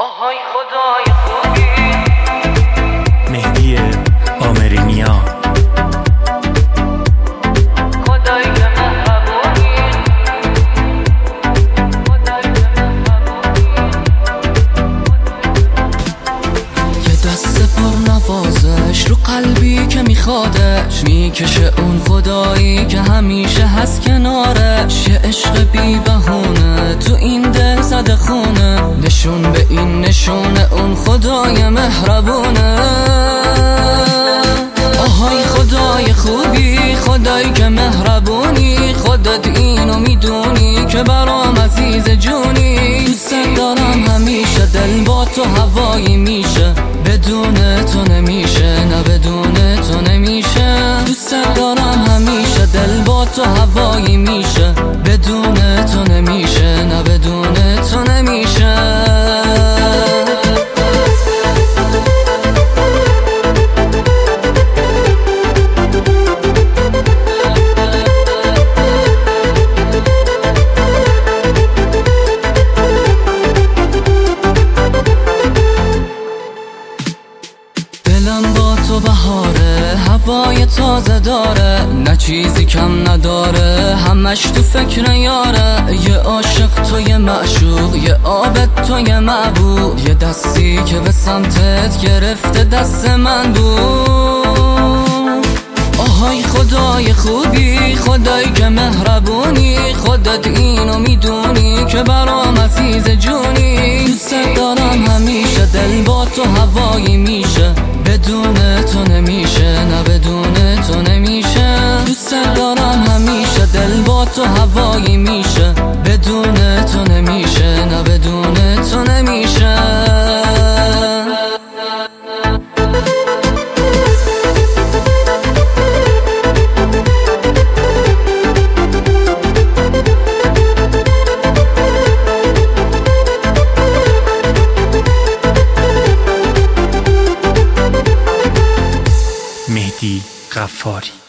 آهای خدای خوبی مهدی آمرینیا خدای که مهربونی یه دست پر نوازش رو قلبی که میخوادش میکشه اون خدایی که همیشه هست کنارش یه عشق بی بهونه تو این دل زده خونه نشون به این نشونه اون خدای مهربونه آهای خدای خوبی خدایی که مهربونی خودت اینو میدونی که برام عزیز جونی دوست دارم همیشه دل با تو هوایی میشه بدون تو نمیشه نه بدون تو نمیشه دوست دارم همیشه دل با تو هوایی میشه بدون تو نمیشه نه بدون تو نمیشه دلم با تو بهاره هوای تازه داره نه چیزی کم نداره همش تو فکر یاره یه عاشق تو یه معشوق یه عابد تو یه معبود یه دستی که به سمتت گرفته دست من بود آهای خدای خوبی خدایی که مهربونی خودت اینو میدونی که برام عزیز جونی دوست دارم همیشه دل با تو هوایی میشه بدون تو نمیشه نه بدون تو نمیشه دوست دارم همیشه دل با تو هوایی میشه بدون تو نمیشه نه بدون تو نمیشه مهدی غفاری.